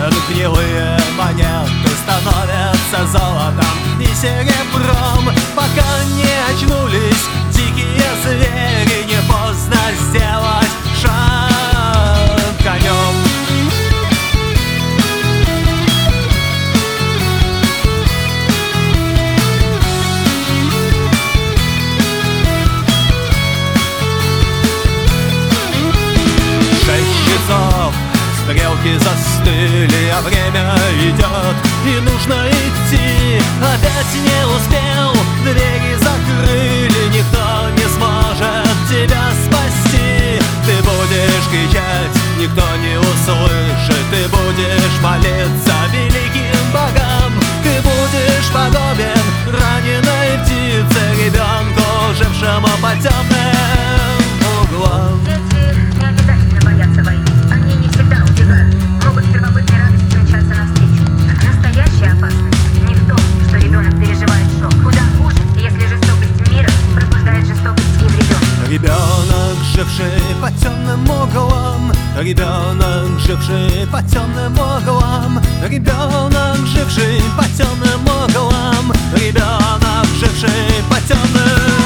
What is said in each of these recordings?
Гнилые монеты становятся золотом и серебром, пока не очнулись дикие звери. Не поздно сделать шаг конем. Стрелки застыли, а время идет, и нужно идти. Опять не успел, двери закрыли, никто не сможет тебя спасти. Ты будешь кричать, никто не услышит, ты будешь молиться великим богам. Ты будешь подобен раненой птице, ребенку, жившему по темным углам. Ребенок, живший по темным углам, ребенок, живший по темным углам, ребенок, живший по темным углам, ребенок, живший по темным.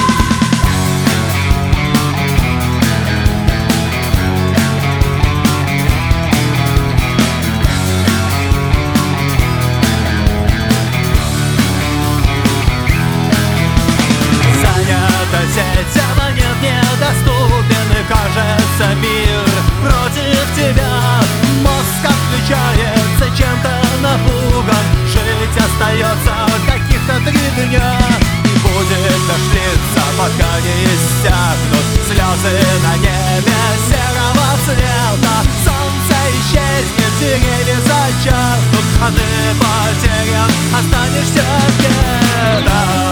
Сетями нет, недоступен, и кажется мир против тебя. Мозг отключается, чем-то напуган, жить остается каких-то 3 дня. И будет дождиться, пока не иссякнут слезы на небе серого цвета. Солнце исчезнет, деревья зачахнут, а ты потерян, останешься где-то.